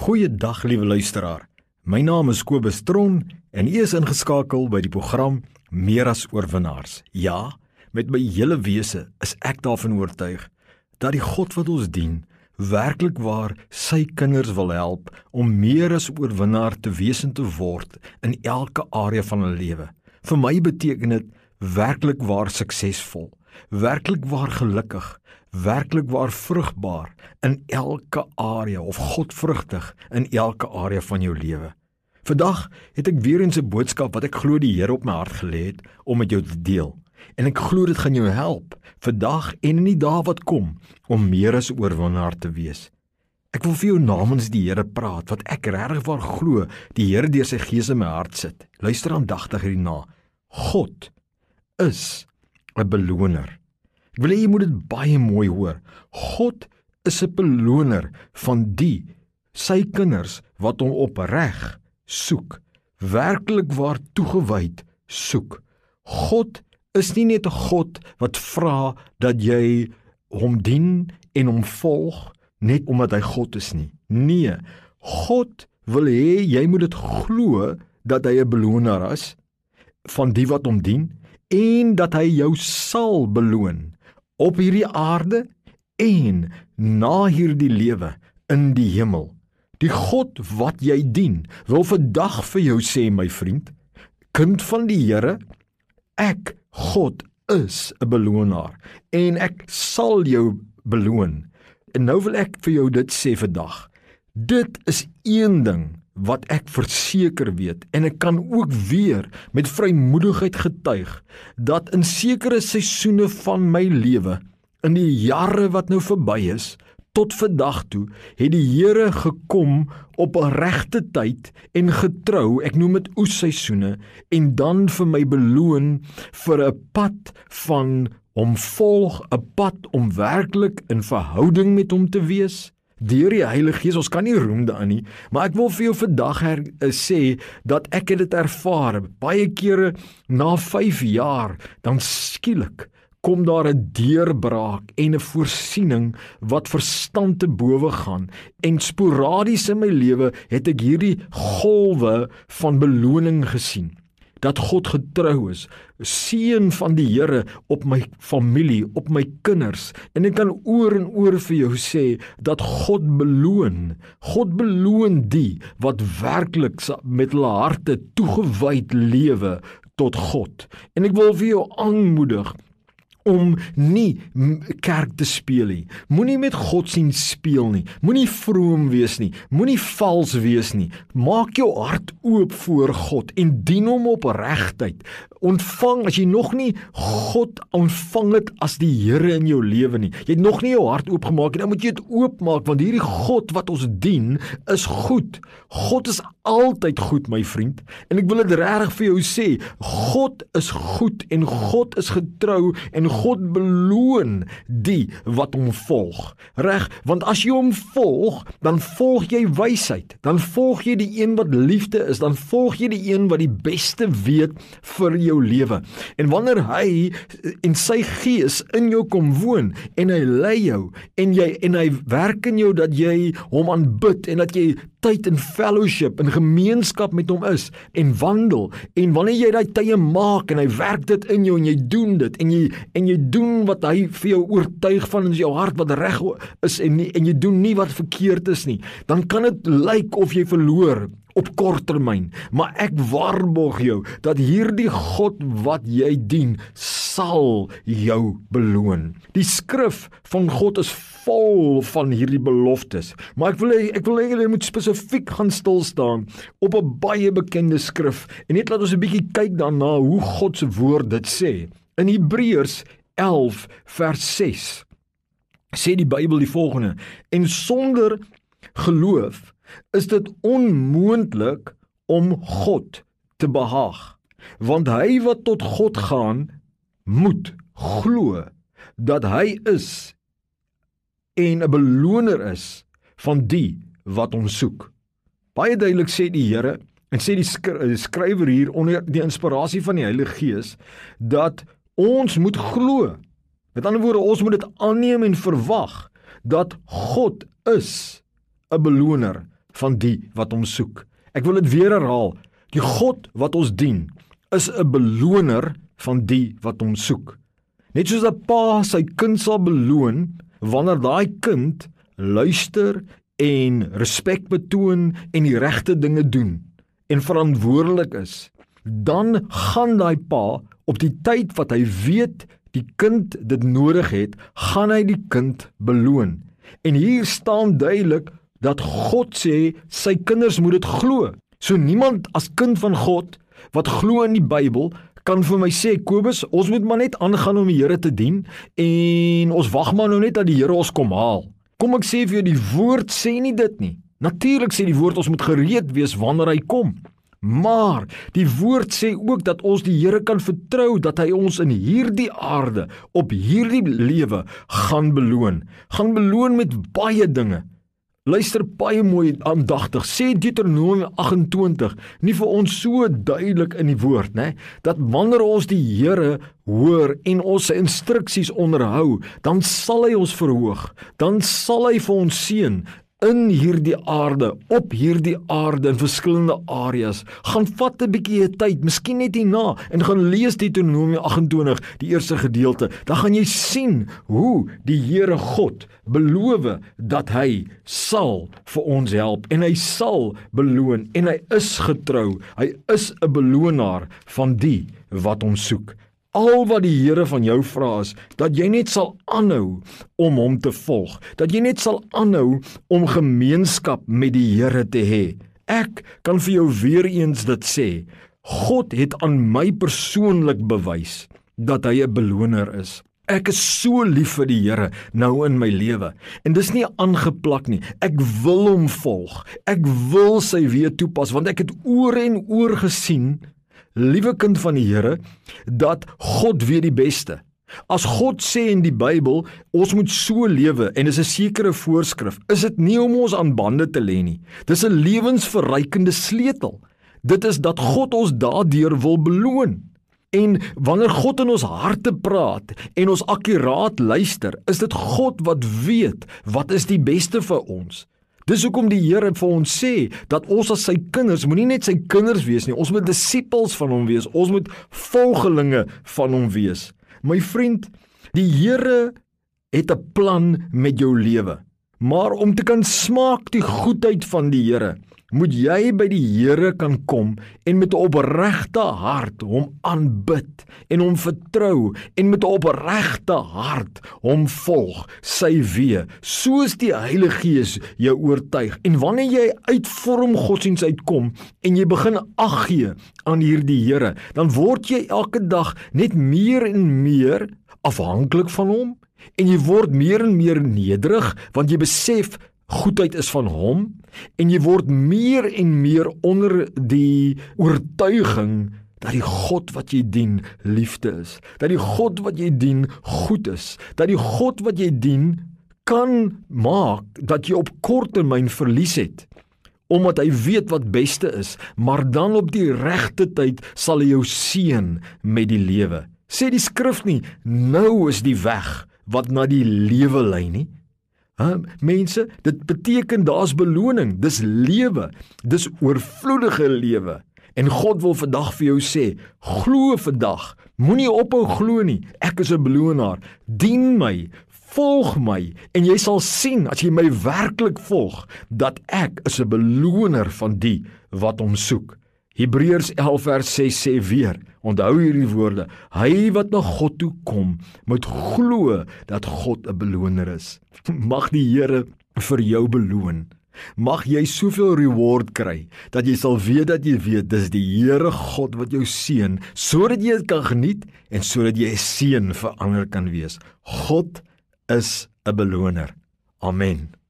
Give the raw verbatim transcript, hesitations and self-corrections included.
Goeiedag, liewe luisteraar. My naam is Kobus Tron en u is ingeskakel by die program Meer as Oorwinnaars. Ja, met my hele wese is ek daarvan oortuig dat die God wat ons dien, werklik waar sy kinders wil help om meer as oorwinnaar te wees en te word in elke area van hulle lewe. Vir my beteken dit werklik waar suksesvol, werklik waar gelukkig, werklik waar vrugbaar in elke area of godvrugtig in elke area van jou lewe. Vandag het ek weer eens 'n boodskap wat ek glo die Here op my hart gelê het om met jou te deel. En ek glo dit gaan jou help vandag en in die dae wat kom om meer as oorwinnaar te wees. Ek wil vir jou namens die Here praat wat ek regtig waar glo die Here deur sy Gees in my hart sit. Luister aandagtig hierna. God is 'n beloner. Ek wil hê jy moet dit baie mooi hoor. God is 'n beloner van die, sy kinders wat hom opreg soek, werklik waar toegewyd soek. God is nie net 'n God wat vra dat jy hom dien en hom volg net omdat hy God is nie. Nee, God wil hê jy moet dit glo dat hy 'n beloner is van die wat hom dien en dat hy jou sal beloon op hierdie aarde en na hierdie lewe in die hemel. Die God wat jy dien, wil vandag vir jou sê, my vriend, kind van die Here, ek, God, is 'n belonaar en ek sal jou beloon. En nou wil ek vir jou dit sê vandag. Dit is een ding wat ek verseker weet en ek kan ook weer met vrymoedigheid getuig dat in sekere seisoene van my lewe, in die jare wat nou verby is, tot vandag toe, het die Here gekom op 'n regte tyd en getrou, ek noem dit oesseisoene, en dan vir my beloon vir 'n pad van hom volg, 'n pad om werklik in verhouding met hom te wees, deur die Heilige Gees. Ons kan nie roem daarin nie, maar ek wil vir jou vandag her, uh, sê dat ek het dit ervaar, baie kere na vyf jaar, dan skielik kom daar 'n deurbraak en 'n voorsiening wat verstand te bowe gaan, en sporadies in my lewe het ek hierdie golwe van beloning gesien, dat God getrou is, seën van die Here op my familie, op my kinders, en ek kan oor en oor vir jou sê, dat God beloon, God beloon die, wat werklik met hulle harte toegewyd lewe tot God. En ek wil vir jou aanmoedig, om nie kerk te speel nie, moenie met godsdienst speel nie, moenie vroom wees nie, moenie vals wees nie, maak jou hart oop voor God, en dien hom op regtheid, ontvang, as jy nog nie God ontvang het as die Here in jou lewe nie, jy het nog nie jou hart oopgemaak, en dan moet jy dit oopmaak, want hierdie God wat ons dien, is goed, God is altyd goed, my vriend, en ek wil dit regtig vir jou sê, God is goed, en God is getrou, en God beloon die wat hom volg, reg, want as jy hom volg, dan volg jy wysheid, dan volg jy die een wat liefde is, dan volg jy die een wat die beste weet vir jou lewe, en wanneer hy en sy Gees in jou kom woon, en hy lei jou, en, jy, en hy werk in jou dat jy hom aanbid, en dat jy tyd in fellowship, in gemeenskap met hom is, en wandel, en wanneer jy die tye maak, en hy werk dit in jou, en jy doen dit, en jy, en jy doen wat hy vir jou oortuig van in jou hart, wat reg is, en, nie, en jy doen nie wat verkeerd is nie, dan kan dit lyk of jy verloor, op kort termyn, maar ek waarborg jou, dat hierdie God wat jy dien, sal jou beloon. Die skrif van God is vol van hierdie beloftes, maar ek wil, ek wil jy moet spesifiek gaan stilstaan op 'n baie bekende skrif, en net laat ons 'n bietjie kyk daarna hoe God se woord dit sê. In Hebreërs elf vers ses sê die Bybel die volgende: en sonder geloof is dit onmoontlik om God te behaag, want hy wat tot God gaan, moet glo dat hy is en 'n beloner is van die wat hom soek. Baie duidelik sê die Here, en sê die skrywer hier onder die inspirasie van die Heilige Gees, dat ons moet glo. Met ander woorde, ons moet dit aanneem en verwag, dat God is 'n beloner van die wat hom soek. Ek wil dit weer herhaal. Die God wat ons dien, is 'n beloner van die wat hom soek. Net soos 'n pa sy kind sal beloon, wanneer daai kind luister en respek betoon en die regte dinge doen, en verantwoordelik is, dan gaan daai pa op die tyd wat hy weet die kind dit nodig het, gaan hy die kind beloon. En hier staan duidelik dat God sê sy kinders moet dit glo. So niemand as kind van God wat glo in die Bybel kan vir my sê, Kobus, ons moet maar net aangaan om die Here te dien en ons wag maar nou net dat die Here ons kom haal. Kom ek sê vir jou, die woord sê nie dit nie. Natuurlik sê die woord ons moet gereed wees wanneer hy kom. Maar die woord sê ook dat ons die Here kan vertrou dat hy ons in hierdie aarde, op hierdie lewe gaan beloon. Gaan beloon met baie dinge. Luister baie mooi aandagtig, sê Deuteronomium agt en twintig, nie vir ons so duidelik in die woord, né? Dat wanneer ons die Here hoor en ons sy instruksies onderhou, dan sal hy ons verhoog, dan sal hy vir ons seën in hierdie aarde, op hierdie aarde in verskillende areas. Gaan vat 'n bietjie jou tyd, miskien net hierna, en gaan lees Deuteronomium agt en twintig, die eerste gedeelte. Dan gaan jy sien hoe die Here God beloof dat hy sal vir ons help, en hy sal beloon, en hy is getrou. Hy is 'n belonaar van die wat hom soek. Al wat die Here van jou vra is, dat jy net sal aanhou om hom te volg, dat jy net sal aanhou om gemeenskap met die Here te hê. Ek kan vir jou weer eens dit sê, God het aan my persoonlik bewys dat hy 'n beloner is. Ek is so lief vir die Here nou in my lewe, en dis nie aangeplak nie. Ek wil hom volg, ek wil sy weë toepas, want ek het oor en oor gesien, liewe kind van die Here, dat God weet die beste. As God sê in die Bybel, ons moet so lewe, en is 'n sekere voorskrif, is dit nie om ons aan bande te lê nie. Dis 'n lewensverrykende sleutel. Dit is dat God ons daardeur wil beloon. En wanneer God in ons harte praat, en ons akkuraat luister, is dit God wat weet, wat is die beste vir ons. Dis hoekom die Here vir ons sê, dat ons as sy kinders, moenie net sy kinders wees nie, ons moet disippels van hom wees, ons moet volgelinge van hom wees. My vriend, die Here het 'n plan met jou lewe, maar om te kan smaak die goedheid van die Here, moet jy by die Here kan kom en met 'n opregte hart hom aanbid en hom vertrou en met 'n opregte hart hom volg, sy weë, soos die Heilige Gees jou oortuig. En wanneer jy uit vorm godsdiens uitkom en jy begin ag gee aan hierdie Here, dan word jy elke dag net meer en meer afhanklik van hom, en jy word meer en meer nederig, want jy besef goedheid is van hom, en jy word meer en meer onder die oortuiging dat die God wat jy dien liefde is, dat die God wat jy dien goed is, dat die God wat jy dien kan maak dat jy op kort termyn verlies het, omdat hy weet wat beste is, maar dan op die regte tyd sal hy jou seën met die lewe. Sê die skrif nie, nou is die weg wat na die lewe lei nie. Ha, mense, dit beteken daar's beloning, dis lewe, dis oorvloedige lewe. En God wil vandag vir jou sê, glo vandag, moenie ophou glo nie, ek is 'n belonaar, dien my, volg my, en jy sal sien, as jy my werklik volg, dat ek is 'n beloner van die wat hom soek. Hebreërs elf vers ses sê weer, onthou hierdie woorde, hy wat na God toe kom, moet glo dat God 'n beloner is. Mag die Here vir jou beloon. Mag jy soveel reward kry, dat jy sal weet dat jy weet, dis die Here God wat jou seën, sodat jy dit kan geniet, en sodat jy 'n seën vir ander kan wees. God is 'n beloner. Amen.